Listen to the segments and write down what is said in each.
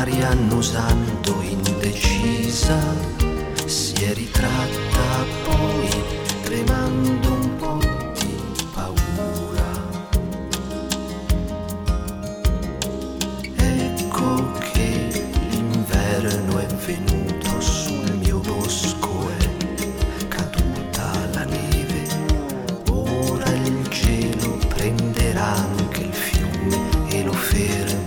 L'aria annusando indecisa si è ritratta poi tremando un po' di paura. Ecco che l'inverno è venuto sul mio bosco, è caduta la neve, ora il cielo prenderà anche il fiume e lo fermerà.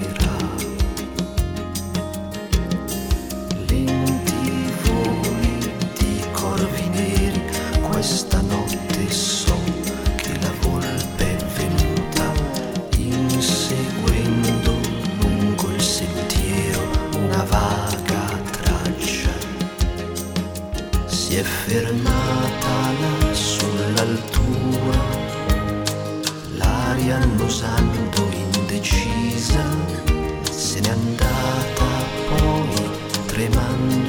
Lenti voli di corvi neri, questa notte so che la volpe è venuta, inseguendo lungo il sentiero una vaga traccia. Si è fermata là sull'altura, l'aria annusando indecisa se n'è andata poi tremando